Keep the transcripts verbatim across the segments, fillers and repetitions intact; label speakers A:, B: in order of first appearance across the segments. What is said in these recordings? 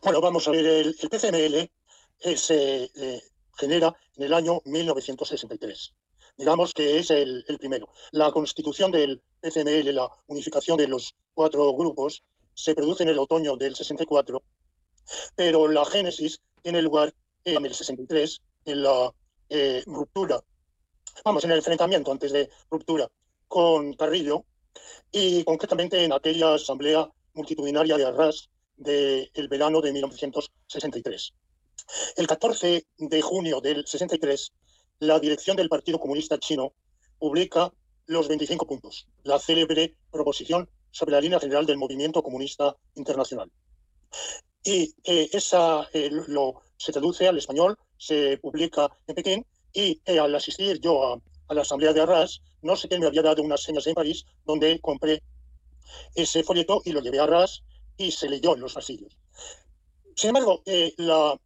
A: Bueno, vamos a ver, el, el P C M L eh, se eh, genera en el año mil novecientos sesenta y tres. Digamos que es el, el primero. La constitución del P C M L, la unificación de los cuatro grupos, se produce en el otoño del sesenta y cuatro, pero la génesis tiene lugar en el sesenta y tres, en la eh, ruptura, vamos, en el enfrentamiento antes de ruptura con Carrillo, y concretamente en aquella asamblea multitudinaria de Arras del verano de mil novecientos sesenta y tres. El catorce de junio del sesenta y tres, la dirección del Partido Comunista Chino publica los veinticinco puntos, la célebre proposición sobre la línea general del movimiento comunista internacional. Y eh, esa eh, lo, se traduce al español, se publica en Pekín, y eh, al asistir yo a, a la asamblea de Arras, no sé quién me había dado unas señas en París, donde compré ese folleto y lo llevé a Arras y se leyó en los pasillos. Sin embargo, eh, la,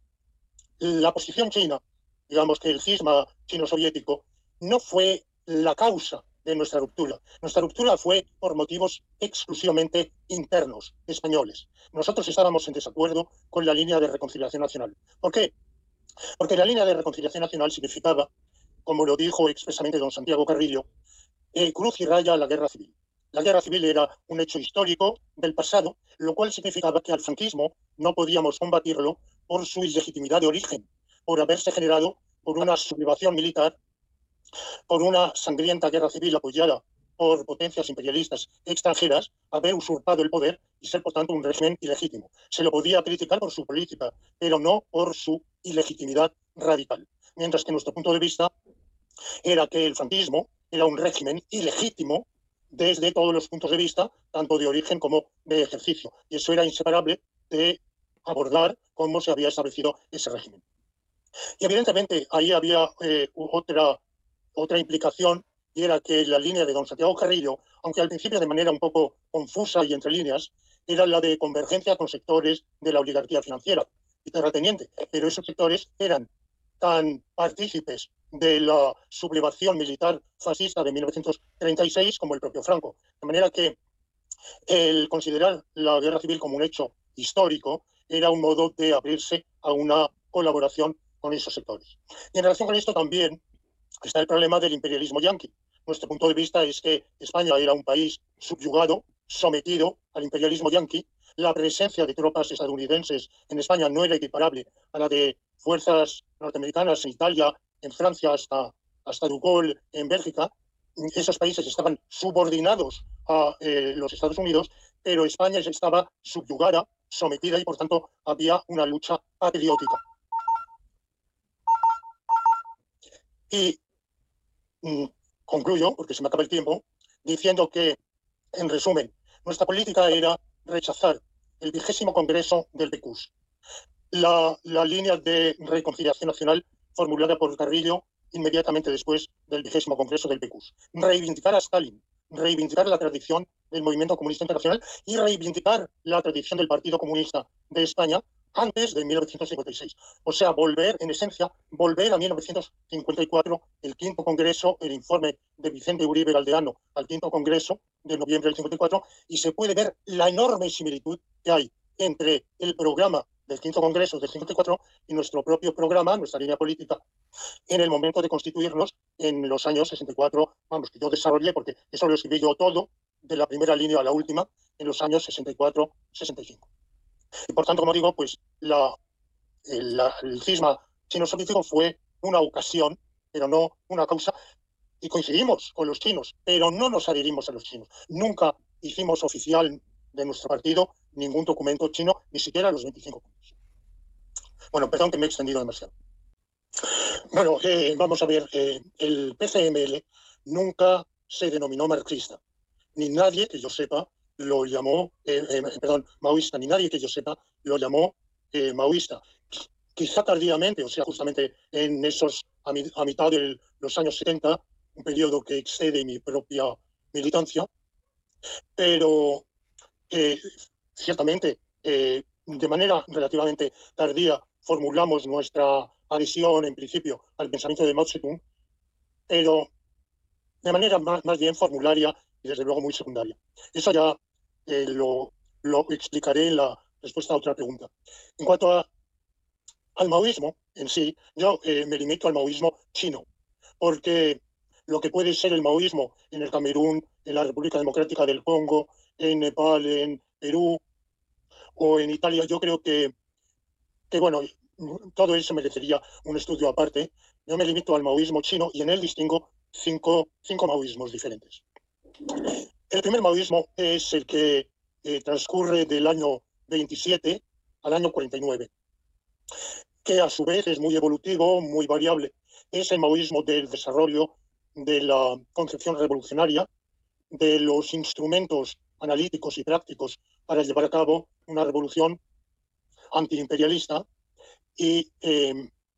A: la posición china, digamos que el cisma chino-soviético, no fue la causa de nuestra ruptura. Nuestra ruptura fue por motivos exclusivamente internos, españoles. Nosotros estábamos en desacuerdo con la línea de reconciliación nacional. ¿Por qué? Porque la línea de reconciliación nacional significaba, como lo dijo expresamente don Santiago Carrillo, eh, cruz y raya a la guerra civil. La guerra civil era un hecho histórico del pasado, lo cual significaba que al franquismo no podíamos combatirlo por su ilegitimidad de origen, por haberse generado por una sublevación militar, por una sangrienta guerra civil apoyada por potencias imperialistas extranjeras, haber usurpado el poder y ser, por tanto, un régimen ilegítimo. Se lo podía criticar por su política, pero no por su ilegitimidad radical. Mientras que nuestro punto de vista era que el franquismo era un régimen ilegítimo desde todos los puntos de vista, tanto de origen como de ejercicio. Y eso era inseparable de abordar cómo se había establecido ese régimen. Y evidentemente ahí había eh, otra, otra implicación, y era que la línea de don Santiago Carrillo, aunque al principio de manera un poco confusa y entre líneas, era la de convergencia con sectores de la oligarquía financiera y terrateniente. Pero esos sectores eran tan partícipes de la sublevación militar fascista de mil novecientos treinta y seis como el propio Franco. De manera que el considerar la guerra civil como un hecho histórico era un modo de abrirse a una colaboración con esos sectores. Y en relación con esto también está el problema del imperialismo yanqui. Nuestro punto de vista es que España era un país subyugado, sometido al imperialismo yanqui. La presencia de tropas estadounidenses en España no era equiparable a la de fuerzas norteamericanas en Italia, en Francia, hasta, hasta De Gaulle, en Bélgica. Esos países estaban subordinados a eh, los Estados Unidos, pero España estaba subyugada, sometida, y por tanto había una lucha patriótica. Y mm, concluyo, porque se me acaba el tiempo, diciendo que, en resumen, nuestra política era rechazar el vigésimo congreso del P Q S, la, la línea de reconciliación nacional formulada por Carrillo inmediatamente después del vigésimo congreso del P Q S, reivindicar a Stalin, reivindicar la tradición del movimiento comunista internacional y reivindicar la tradición del Partido Comunista de España antes de mil novecientos cincuenta y seis. O sea, volver, en esencia, volver a mil novecientos cincuenta y cuatro, el quinto congreso, el informe de Vicente Uribe Galdeano al quinto congreso de noviembre del cincuenta y cuatro, y se puede ver la enorme similitud que hay entre el programa del quinto congreso del cincuenta y cuatro y nuestro propio programa, nuestra línea política, en el momento de constituirnos en los años sesenta y cuatro, vamos, que yo desarrollé, porque eso lo escribí yo todo, de la primera línea a la última, en los años sesenta y cuatro sesenta y cinco. Y por tanto, como digo, pues la, el, la, el cisma chino-soviético fue una ocasión, pero no una causa, y coincidimos con los chinos, pero no nos adherimos a los chinos. Nunca hicimos oficial de nuestro partido ningún documento chino, ni siquiera los veinticinco puntos. Bueno, perdón que me he extendido demasiado. Bueno, eh, vamos a ver, eh, el P C M L nunca se denominó marxista, ni nadie que yo sepa lo llamó, eh, eh, perdón, maoísta, ni nadie que yo sepa lo llamó eh, maoísta. Quizá tardíamente, o sea, justamente en esos, a, mi, a mitad de los años setenta, un periodo que excede mi propia militancia, pero eh, ciertamente, eh, de manera relativamente tardía, formulamos nuestra adhesión, en principio, al pensamiento de Mao Zedong, pero de manera más, más bien formularia y, desde luego, muy secundaria. Eso ya eh, lo, lo explicaré en la respuesta a otra pregunta. En cuanto a, al maoísmo en sí, yo eh, me limito al maoísmo chino, porque lo que puede ser el maoísmo en el Camerún, en la República Democrática del Congo, en Nepal, en Perú o en Italia, yo creo que, que bueno, todo eso merecería un estudio aparte. Yo me limito al maoísmo chino y en él distingo cinco, cinco maoísmos diferentes. El primer maoísmo es el que eh, transcurre del año veintisiete al año cuarenta y nueve, que a su vez es muy evolutivo, muy variable. Es el maoísmo del desarrollo de la concepción revolucionaria, de los instrumentos analíticos y prácticos para llevar a cabo una revolución antiimperialista y eh,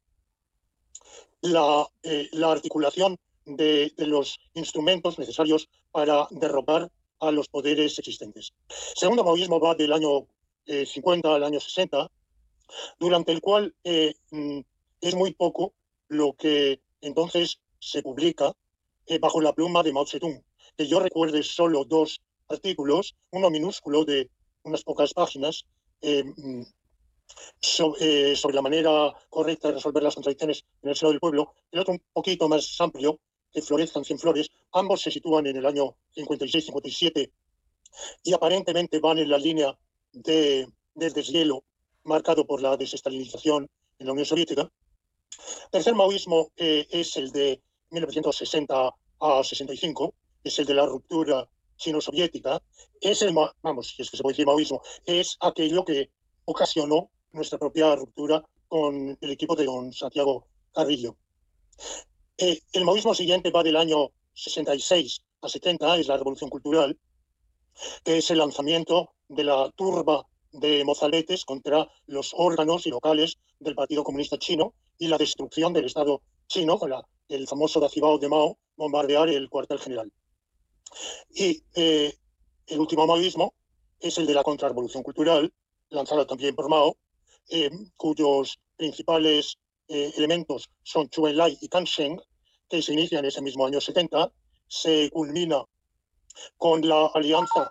A: la, eh, la articulación de, de los instrumentos necesarios para derrocar a los poderes existentes. El segundo maoísmo va del año eh, cincuenta al año sesenta, durante el cual eh, es muy poco lo que entonces se publica eh, bajo la pluma de Mao Zedong. Que yo recuerde solo dos artículos, uno minúsculo de unas pocas páginas, eh, so, eh, sobre la manera correcta de resolver las contradicciones en el seno del pueblo, el otro un poquito más amplio, que Florezcan cien flores. Ambos se sitúan en el año cincuenta y seis cincuenta y siete y aparentemente van en la línea de, del deshielo marcado por la desestalinización en la Unión Soviética. Tercer maoísmo eh, es el de mil novecientos sesenta a sesenta y cinco, es el de la ruptura chino-soviética. Es el, vamos, si es que se puede decir maoísmo, es aquello que ocasionó nuestra propia ruptura con el equipo de don Santiago Carrillo. Eh, el maoísmo siguiente va del año sesenta y seis a setenta, es la Revolución Cultural, que es el lanzamiento de la turba de mozaletes contra los órganos y locales del Partido Comunista Chino y la destrucción del Estado chino con la, el famoso Dacibao de Mao, bombardear el cuartel general. Y eh, el último maoísmo es el de la contrarrevolución cultural, lanzada también por Mao, eh, cuyos principales eh, elementos son Zhou Enlai y Kang Sheng, que se inicia en ese mismo año setenta, se culmina con la alianza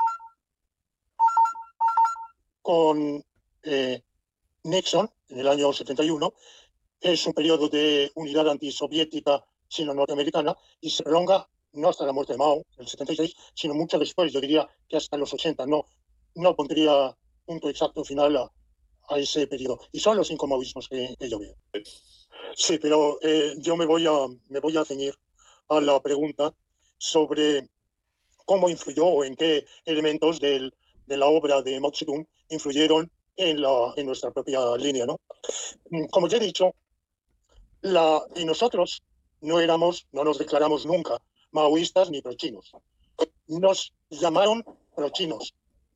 A: con eh, Nixon en el año setenta y uno. Es un periodo de unidad antisoviética chino-norteamericana y se prolonga no hasta la muerte de Mao, en el setenta y seis, sino mucho después, yo diría que hasta los ochenta. No, no pondría punto exacto final a, a ese periodo. Y son los cinco maoísmos que, que yo veo. Sí, pero eh, yo me voy, a, me voy a ceñir a la pregunta sobre cómo influyó o en qué elementos del, de la obra de Mao Zedong influyeron en, la, en nuestra propia línea, ¿no? Como ya he dicho, la, y nosotros no éramos, no nos declaramos nunca maoístas ni prochinos. Nos llamaron prochinos,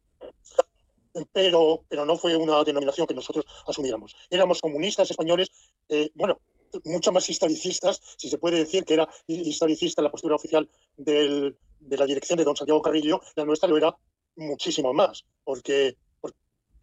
A: pero, pero no fue una denominación que nosotros asumiéramos. Éramos comunistas españoles, eh, bueno, mucho más historicistas, si se puede decir que era historicista la postura oficial del, de la dirección de don Santiago Carrillo, la nuestra lo era muchísimo más, porque, porque...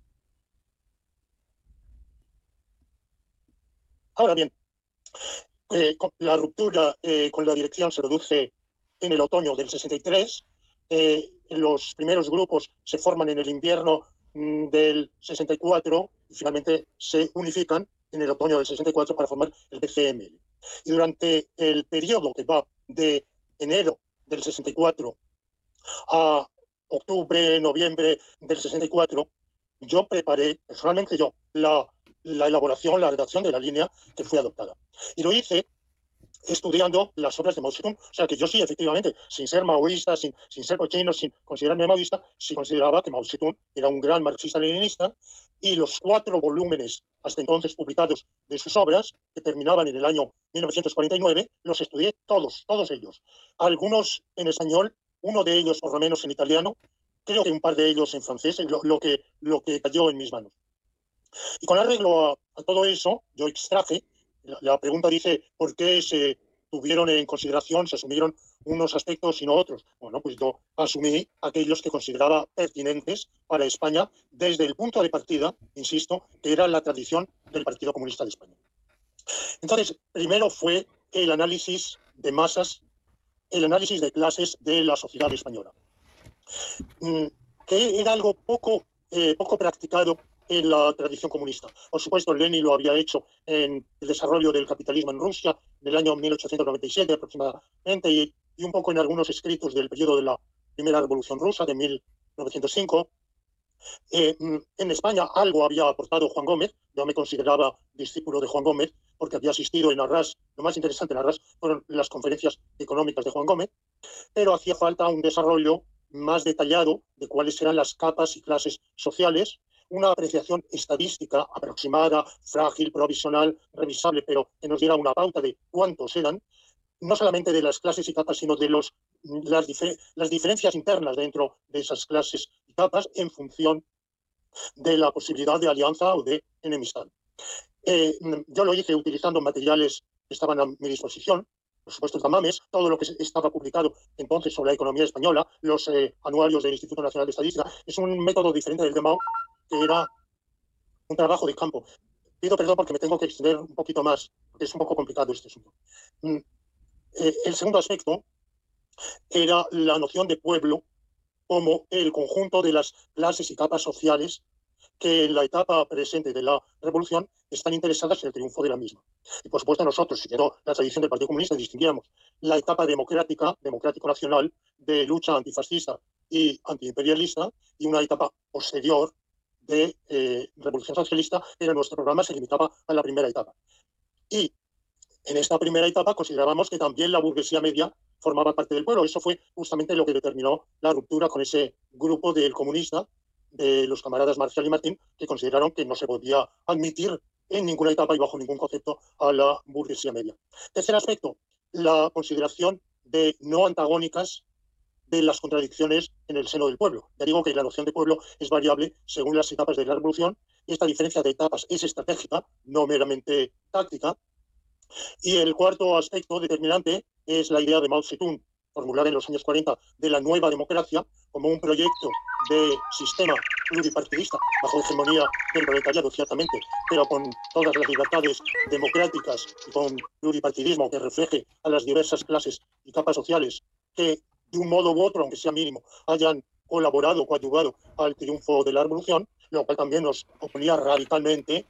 A: Ahora bien, eh, la ruptura eh, con la dirección se produce en el otoño del sesenta y tres, eh, los primeros grupos se forman en el invierno mm, del sesenta y cuatro y finalmente se unifican en el otoño del sesenta y cuatro para formar el P C M L. Y durante el periodo que va de enero del sesenta y cuatro a octubre, noviembre del sesenta y cuatro, yo preparé, personalmente yo, la, la elaboración, la redacción de la línea que fue adoptada. Y lo hice estudiando las obras de Mao Zedong. O sea que yo sí, efectivamente, sin ser maoísta, sin, sin ser cochino, sin considerarme maoísta, sí consideraba que Mao Zedong era un gran marxista-leninista, y los cuatro volúmenes hasta entonces publicados de sus obras, que terminaban en el año mil novecientos cuarenta y nueve, los estudié todos, todos ellos. Algunos en español, uno de ellos por lo menos en italiano, creo que un par de ellos en francés, lo, lo, que, lo que cayó en mis manos. Y con arreglo a, a todo eso, yo extraje, la, la pregunta dice, ¿por qué se tuvieron en consideración, se asumieron unos aspectos y no otros? Bueno, pues yo asumí aquellos que consideraba pertinentes para España desde el punto de partida, insisto, que era la tradición del Partido Comunista de España. Entonces, primero fue el análisis de masas, el análisis de clases de la sociedad española, que era algo poco eh, poco practicado en la tradición comunista. Por supuesto, Lenin lo había hecho en el desarrollo del capitalismo en Rusia en el año mil ochocientos noventa y siete aproximadamente, y, y un poco en algunos escritos del periodo de la Primera Revolución Rusa de mil novecientos cinco. Eh, en España algo había aportado Juan Gómez. Yo me consideraba discípulo de Juan Gómez porque había asistido en Arras. Lo más interesante en Arras fueron las conferencias económicas de Juan Gómez, pero hacía falta un desarrollo más detallado de cuáles eran las capas y clases sociales, una apreciación estadística aproximada, frágil, provisional, revisable, pero que nos diera una pauta de cuántos eran, no solamente de las clases y capas, sino de los, las, difer las diferencias internas dentro de esas clases y capas en función de la posibilidad de alianza o de enemistad. Eh, yo lo hice utilizando materiales que estaban a mi disposición, por supuesto, Tamames, todo lo que estaba publicado entonces sobre la economía española, los eh, anuarios del Instituto Nacional de Estadística. Es un método diferente del de Mao, que era un trabajo de campo. Pido perdón porque me tengo que extender un poquito más, porque es un poco complicado este asunto. Mm, eh, el segundo aspecto era la noción de pueblo como el conjunto de las clases y capas sociales que en la etapa presente de la revolución están interesadas en el triunfo de la misma. Y por supuesto nosotros, siguiendo la tradición del Partido Comunista, distinguíamos la etapa democrática, democrático-nacional, de lucha antifascista y antiimperialista, y una etapa posterior de eh, revolución socialista, pero nuestro programa se limitaba a la primera etapa. Y en esta primera etapa considerábamos que también la burguesía media formaba parte del pueblo. Eso fue justamente lo que determinó la ruptura con ese grupo del comunista, de los camaradas Marcial y Martín, que consideraron que no se podía admitir en ninguna etapa y bajo ningún concepto a la burguesía media. Tercer aspecto, la consideración de no antagónicas de las contradicciones en el seno del pueblo. Ya digo que la noción de pueblo es variable según las etapas de la revolución, y esta diferencia de etapas es estratégica, no meramente táctica. Y el cuarto aspecto determinante es la idea de Mao Zedong, formulada en los años cuarenta, de la nueva democracia como un proyecto de sistema pluripartidista, bajo hegemonía del proletariado, ciertamente, pero con todas las libertades democráticas y con pluripartidismo que refleje a las diversas clases y capas sociales que, de un modo u otro, aunque sea mínimo, hayan colaborado, coadyuvado al triunfo de la revolución, lo cual también nos oponía radicalmente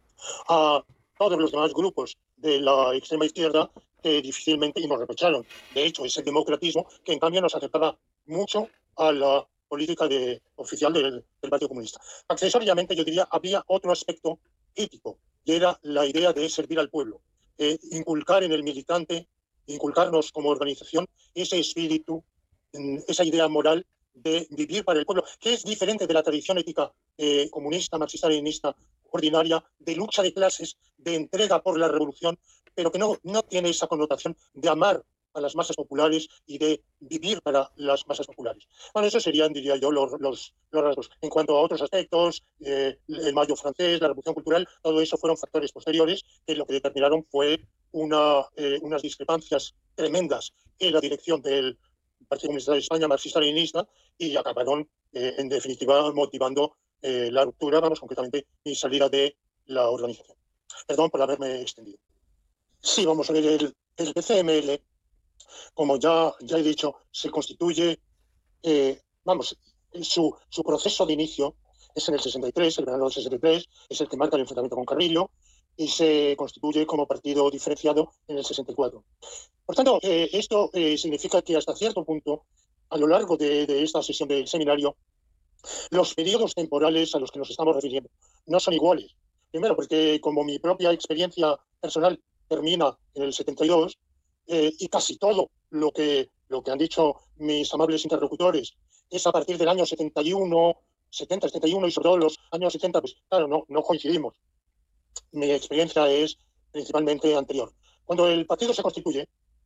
A: a todos los demás grupos de la extrema izquierda que difícilmente, y nos reprocharon, de hecho, ese democratismo que en cambio nos acercaba mucho a la política de, oficial del, del Partido Comunista. Accesoriamente, yo diría, había otro aspecto ético, y era la idea de servir al pueblo, eh, inculcar en el militante, inculcarnos como organización ese espíritu, esa idea moral de vivir para el pueblo, que es diferente de la tradición ética eh, comunista, marxista-leninista ordinaria, de lucha de clases, de entrega por la revolución, pero que no, no tiene esa connotación de amar a las masas populares y de vivir para las masas populares. Bueno, esos serían, diría yo, los, los, los rasgos. En cuanto a otros aspectos, eh, el Mayo francés, la Revolución Cultural, todo eso fueron factores posteriores que lo que determinaron fue una, eh, unas discrepancias tremendas en la dirección del Partido Comunista de España, marxista-leninista, y acabaron, eh, en definitiva, motivando eh, la ruptura, vamos, concretamente, mi salida de la organización. Perdón por haberme extendido. Sí, vamos a ver, el, el P C M L, como ya, ya he dicho, se constituye, eh, vamos, su, su proceso de inicio es en el sesenta y tres, el verano del sesenta y tres, es el que marca el enfrentamiento con Carrillo, y se constituye como partido diferenciado en el sesenta y cuatro. Por tanto, eh, esto eh, significa que hasta cierto punto, a lo largo de, de esta sesión del seminario, los periodos temporales a los que nos estamos refiriendo no son iguales. Primero, porque como mi propia experiencia personal termina en el setenta y dos, eh, y casi todo lo que, lo que han dicho mis amables interlocutores es a partir del año setenta y uno, setenta, setenta y uno, y sobre todo los años setenta, pues claro, no, no coincidimos. Mi experiencia es principalmente anterior. Cuando el partido se constituye,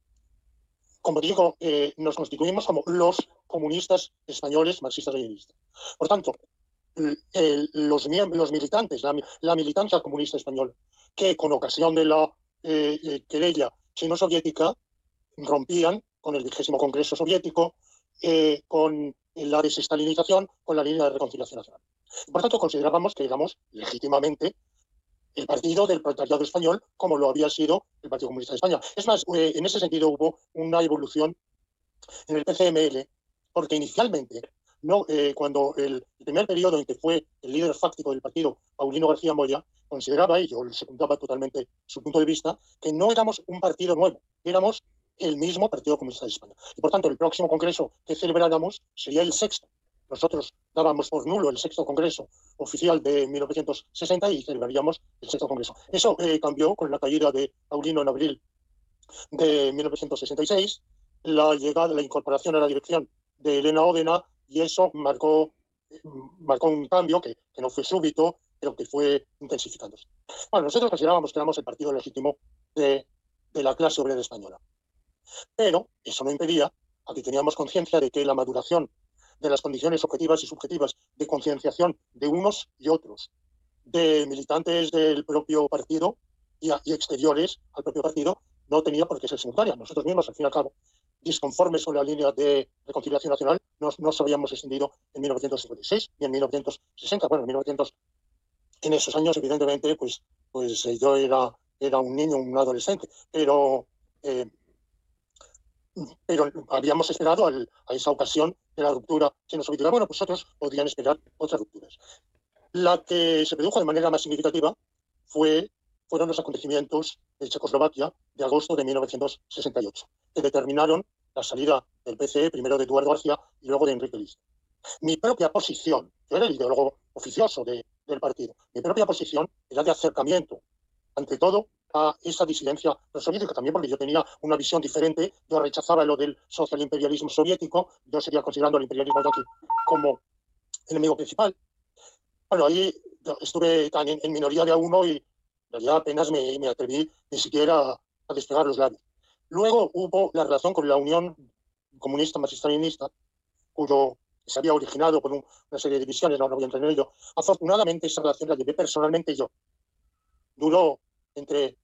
A: como digo, eh, nos constituimos como los comunistas españoles marxistas-leninistas. Por tanto, el, los, los militantes, la, la militancia comunista española, que con ocasión de la eh, eh, querella chino-soviética rompían con el vigésimo Congreso Soviético, eh, con la desestalinización, con la línea de reconciliación nacional. Por tanto, considerábamos que éramos legítimamente el partido del proletariado español, como lo había sido el Partido Comunista de España. Es más, eh, en ese sentido hubo una evolución en el P C M L, porque inicialmente no, eh, cuando el, el primer periodo en que fue el líder fáctico del partido, Paulino García Moya, consideraba, y yo le secundaba totalmente su punto de vista, que no éramos un partido nuevo, éramos el mismo Partido Comunista de España. Y por tanto, el próximo congreso que celebráramos sería el sexto. Nosotros dábamos por nulo el sexto congreso oficial de mil novecientos sesenta y celebraríamos el sexto congreso. Eso eh, cambió con la caída de Paulino en abril de mil novecientos sesenta y seis, la llegada, la incorporación a la dirección de Elena Ódena, y eso marcó, marcó un cambio que, que no fue súbito, pero que fue intensificándose. Bueno, nosotros considerábamos que éramos el partido legítimo de, de la clase obrera española, pero eso no impedía a que teníamos conciencia de que la maduración de las condiciones objetivas y subjetivas de concienciación de unos y otros, de militantes del propio partido y, y exteriores al propio partido, no tenía por qué ser simultánea. Nosotros mismos, al fin y al cabo, disconformes con la línea de reconciliación nacional, no nos habíamos extendido en mil novecientos cincuenta y seis ni en mil novecientos sesenta. Bueno, en mil novecientos, en esos años, evidentemente, pues, pues eh, yo era, era un niño, un adolescente, pero, eh, pero habíamos esperado al, a esa ocasión de la ruptura chino-soviética. Bueno, pues otros podían esperar otras rupturas. La que se produjo de manera más significativa fue fueron los acontecimientos de Checoslovaquia de agosto de mil novecientos sesenta y ocho, que determinaron la salida del P C E, primero de Eduardo García y luego de Enrique Lista. Mi propia posición, yo era el ideólogo oficioso de, del partido, mi propia posición era de acercamiento, ante todo, a esa disidencia soviética, también porque yo tenía una visión diferente, yo rechazaba lo del socialimperialismo soviético, yo seguía considerando el imperialismo yanqui como enemigo principal. Bueno, ahí estuve tan en, en minoría de a uno y en realidad apenas me, me atreví ni siquiera a, a despegar los labios. Luego hubo la relación con la Unión Comunista Marxista-Leninista, cuyo se había originado por un, una serie de divisiones, no, no voy a entrar en ello. Afortunadamente esa relación la llevé personalmente yo. Duró entre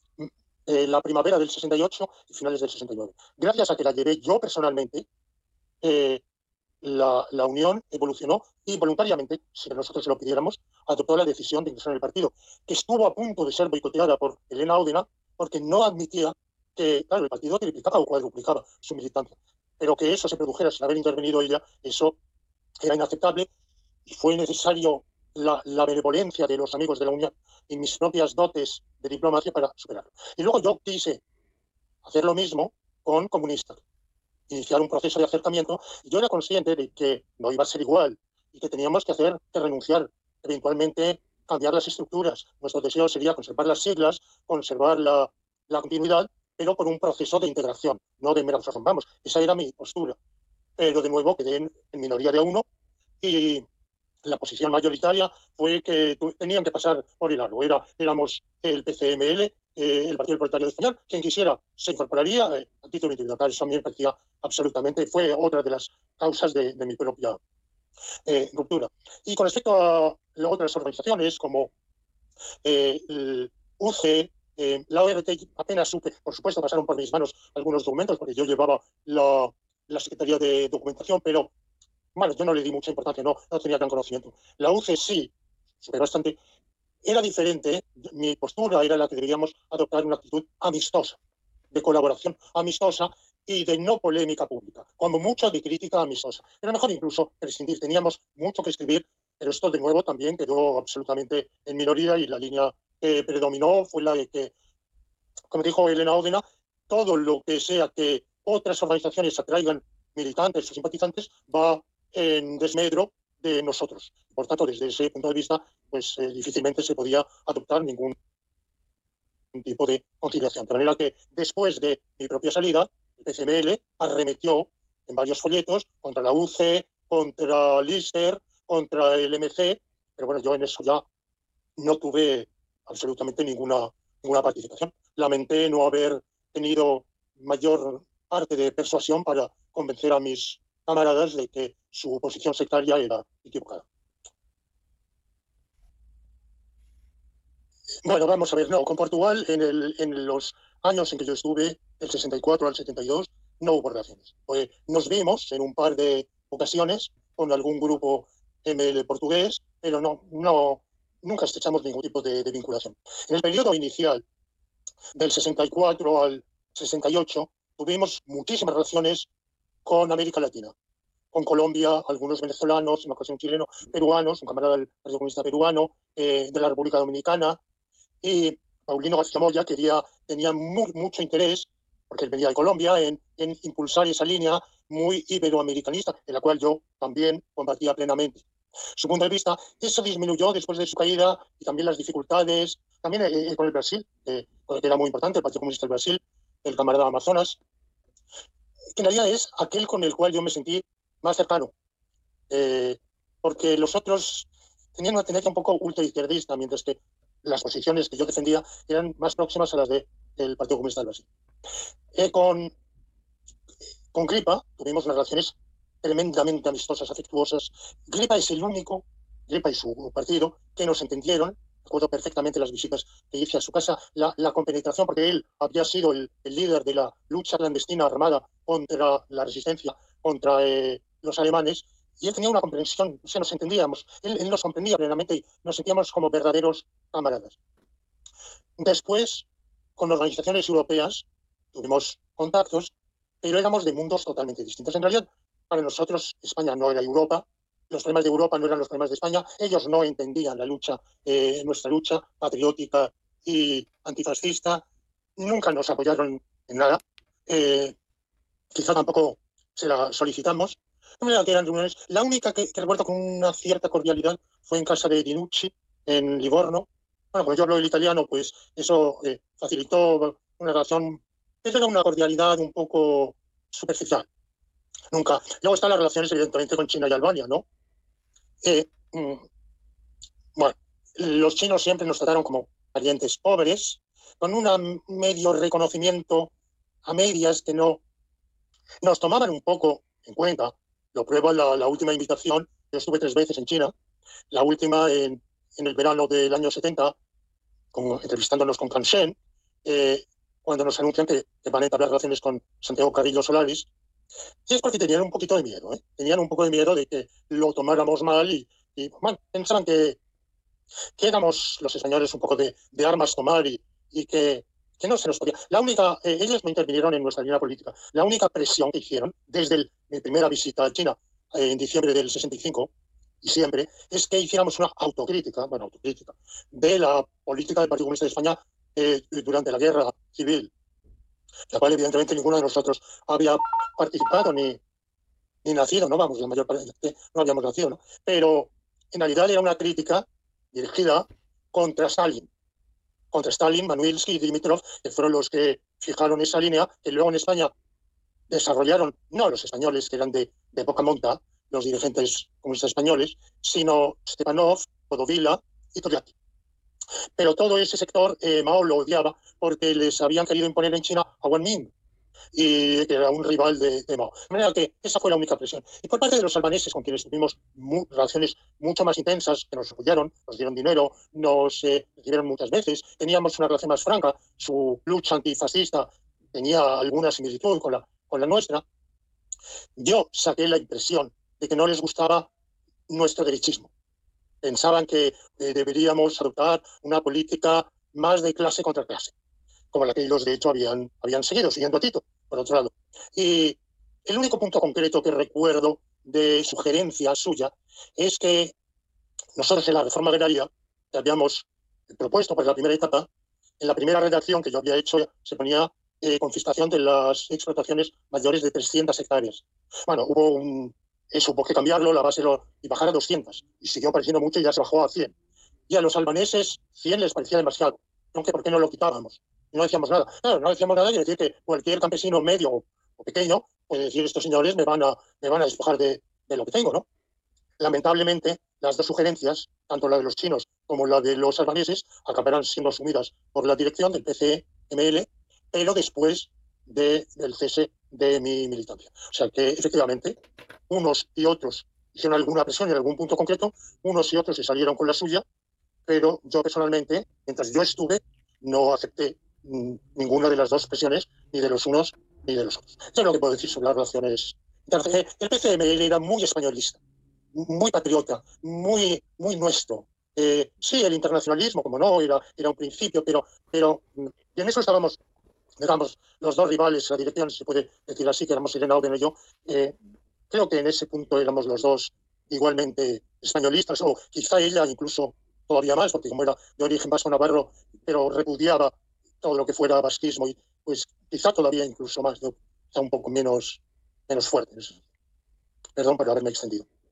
A: eh, la primavera del sesenta y ocho y finales del sesenta y nueve. Gracias a que la llevé yo personalmente, eh, La, la Unión evolucionó y voluntariamente, si nosotros se lo pidiéramos, adoptó la decisión de ingresar en el partido, que estuvo a punto de ser boicoteada por Elena Ódena porque no admitía que, claro, el partido triplicaba o cuadruplicaba su militancia, pero que eso se produjera sin haber intervenido ella, eso era inaceptable y fue necesario la, la benevolencia de los amigos de la Unión y mis propias dotes de diplomacia para superarlo. Y luego yo quise hacer lo mismo con comunistas, iniciar un proceso de acercamiento, y yo era consciente de que no iba a ser igual y que teníamos que hacer, que renunciar, eventualmente cambiar las estructuras. Nuestro deseo sería conservar las siglas, conservar la, la continuidad, pero por un proceso de integración, no de mera fusión. Vamos, esa era mi postura. Pero de nuevo quedé en, en minoría de a uno y la posición mayoritaria fue que tenían que pasar por el aro. Era, éramos el P C M L, eh, el Partido Proletario Español, quien quisiera se incorporaría eh, a título individual. Eso a mí me parecía absolutamente, fue otra de las causas de, de mi propia eh, ruptura. Y con respecto a otras organizaciones como eh, el U C, eh, la O R T, apenas supe, por supuesto pasaron por mis manos algunos documentos porque yo llevaba la, la Secretaría de Documentación, pero bueno, yo no le di mucha importancia, no, no tenía gran conocimiento. La U C sí, supe bastante. Era diferente, ¿eh? Mi postura era la que deberíamos adoptar una actitud amistosa, de colaboración amistosa y de no polémica pública, como mucho de crítica amistosa. Era mejor incluso prescindir, teníamos mucho que escribir, pero esto de nuevo también quedó absolutamente en minoría y la línea que predominó fue la de que, como dijo Elena Ódena, todo lo que sea que otras organizaciones atraigan militantes o simpatizantes va en desmedro de nosotros. Por tanto, desde ese punto de vista, pues eh, difícilmente se podía adoptar ningún tipo de conciliación. De manera que después de mi propia salida, el P C M L arremetió en varios folletos contra la U C, contra Lister, contra el M C, pero bueno, yo en eso ya no tuve absolutamente ninguna, ninguna participación. Lamenté no haber tenido mayor arte de persuasión para convencer a mis camaradas de que su posición sectaria era equivocada. Bueno, vamos a ver, no, con Portugal en, el, en los años en que yo estuve, del sesenta y cuatro al setenta y dos, no hubo relaciones. Pues nos vimos en un par de ocasiones con algún grupo M L portugués, pero no, no, nunca estrechamos ningún tipo de, de vinculación. En el periodo inicial, del sesenta y cuatro al sesenta y ocho, tuvimos muchísimas relaciones con América Latina, con Colombia, algunos venezolanos, en ocasión chileno, peruanos, un camarada del Partido Comunista Peruano, eh, de la República Dominicana, y Paulino García Moya quería, tenía muy, mucho interés, porque él venía de Colombia, en, en impulsar esa línea muy iberoamericanista, en la cual yo también compartía plenamente. Su punto de vista, eso disminuyó después de su caída y también las dificultades, también eh, con el Brasil, eh, que era muy importante, el Partido Comunista del Brasil, el camarada Amazonas, que en realidad es aquel con el cual yo me sentí más cercano, eh, porque los otros tenían una tendencia un poco ultraizquierdista, mientras que las posiciones que yo defendía eran más próximas a las de, del Partido Comunista del Brasil. Eh, con, con Gripa tuvimos unas relaciones tremendamente amistosas, afectuosas. Gripa es el único, Gripa y su partido, que nos entendieron. Recuerdo perfectamente las visitas que hice a su casa, la, la compenetración, porque él había sido el, el líder de la lucha clandestina armada contra la resistencia, contra eh, los alemanes, y él tenía una comprensión, o sea, nos entendíamos, él, él nos comprendía plenamente y nos sentíamos como verdaderos camaradas. Después, con organizaciones europeas, tuvimos contactos, pero éramos de mundos totalmente distintos. En realidad, para nosotros, España no era Europa, los problemas de Europa no eran los problemas de España, ellos no entendían la lucha, eh, nuestra lucha patriótica y antifascista, nunca nos apoyaron en nada, eh, quizá tampoco se la solicitamos. De manera que eran reuniones. La única que, que recuerdo con una cierta cordialidad fue en casa de Dinucci, en Livorno. Bueno, como yo hablo el italiano, pues eso eh, facilitó una relación, pero era una cordialidad un poco superficial. Nunca. Luego están las relaciones, evidentemente, con China y Albania, ¿no? Eh, mm, bueno, los chinos siempre nos trataron como parientes pobres, con un medio reconocimiento a medias que no nos tomaban un poco en cuenta. Lo prueba la, la última invitación. Yo estuve tres veces en China, la última en, en el verano del año setenta, con, entrevistándonos con Kang Shen, eh, cuando nos anuncian que, que van a entablar relaciones con Santiago Carrillo Solaris. Y es porque tenían un poquito de miedo, ¿eh? Tenían un poco de miedo de que lo tomáramos mal y, y bueno, pensaban que, que éramos los españoles un poco de, de armas tomar y, y que, que no se nos podía. La única, eh, ellos no intervinieron en nuestra línea política. La única presión que hicieron desde el, mi primera visita a China eh, en diciembre del sesenta y cinco y siempre, es que hiciéramos una autocrítica, bueno, autocrítica, de la política del Partido Comunista de España eh, durante la guerra civil, la cual evidentemente ninguno de nosotros había participado ni, ni nacido, ¿no? Vamos, la mayor parte no habíamos nacido, ¿no? Pero en realidad era una crítica dirigida contra Stalin, contra Stalin, Manuilsky y Dimitrov, que fueron los que fijaron esa línea, que luego en España desarrollaron, no los españoles, que eran de, de poca monta, los dirigentes comunistas españoles, sino Stepanov, Podovila y Togliatti. Pero todo ese sector, eh, Mao lo odiaba porque les habían querido imponer en China a Wang Min, y que era un rival de, de Mao. De manera que esa fue la única presión. Y por parte de los albaneses, con quienes tuvimos muy, relaciones mucho más intensas, que nos apoyaron, nos dieron dinero, nos eh, recibieron muchas veces, teníamos una relación más franca, su lucha antifascista tenía alguna similitud con la, con la nuestra. Yo saqué la impresión de que no les gustaba nuestro derechismo. Pensaban que eh, deberíamos adoptar una política más de clase contra clase, como la que ellos de hecho habían, habían seguido, siguiendo a Tito, por otro lado. Y el único punto concreto que recuerdo de sugerencia suya es que nosotros en la reforma agraria que habíamos propuesto para la primera etapa, en la primera redacción que yo había hecho se ponía eh, confiscación de las explotaciones mayores de trescientas hectáreas. Bueno, hubo un... Eso hubo que cambiarlo, la base lo, y bajar a doscientas. Y siguió pareciendo mucho y ya se bajó a cien. Y a los albaneses cien les parecía demasiado. Aunque, ¿por qué no lo quitábamos? No decíamos nada. Claro, no decíamos nada, quiere decir que cualquier campesino medio o, o pequeño puede decir, estos señores me van a, me van a despojar de, de lo que tengo, ¿no? Lamentablemente, las dos sugerencias, tanto la de los chinos como la de los albaneses, acabarán siendo asumidas por la dirección del P C M L, pero después de, del cese de mi militancia. O sea que, efectivamente, unos y otros hicieron alguna presión en algún punto concreto, unos y otros se salieron con la suya, pero yo personalmente, mientras yo estuve, no acepté mm, ninguna de las dos presiones, ni de los unos ni de los otros. Eso es lo que puedo decir sobre las relaciones. El P C M L era muy españolista, muy patriota, muy, muy nuestro. Eh, sí, el internacionalismo, como no, era, era un principio, pero, pero y en eso estábamos, digamos, los dos rivales, la dirección, se puede decir así, que éramos Irene Auden y yo, eh, creo que en ese punto éramos los dos igualmente españolistas, o quizá ella incluso todavía más, porque como era de origen vasco-navarro, pero repudiaba todo lo que fuera vasquismo, y pues quizá todavía incluso más, ¿no? Quizá un poco menos, menos fuerte. Perdón por haberme extendido.